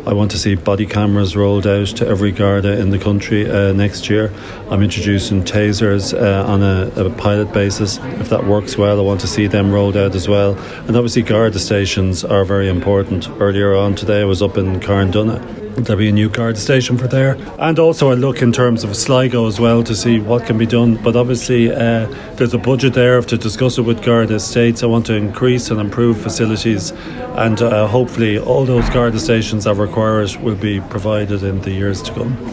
I want to see body cameras rolled out to every Garda in the country next year. I'm introducing tasers on a pilot basis. If that works well, I want to see them rolled out as well. And obviously Garda stations are very important. Earlier on today I was up in Carndonagh. There'll be a new Garda station for there. And also I look in terms of Sligo as well to see what can be done. But obviously there's a budget there to discuss it with Garda Estates. I want to increase and improve facilities, and hopefully all those Garda stations that require it will be provided in the years to come.